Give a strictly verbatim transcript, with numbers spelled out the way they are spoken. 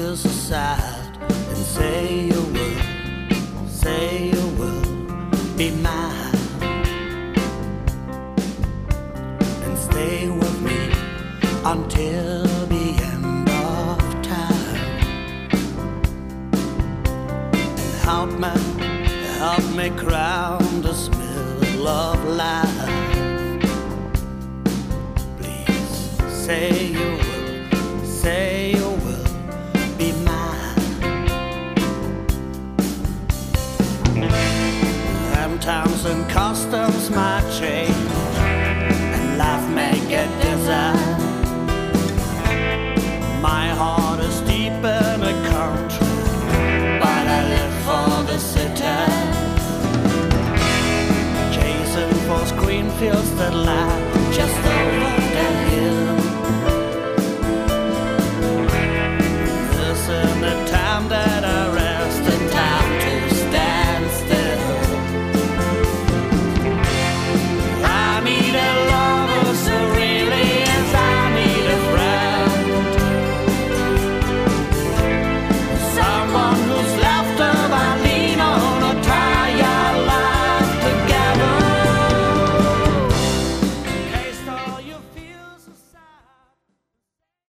years aside and say you will, say you will be mine, and stay with me until the end of time. And help me, help me crown this middle of life. Please say you will, say you will be mine. And times and customs might change, and life may get different.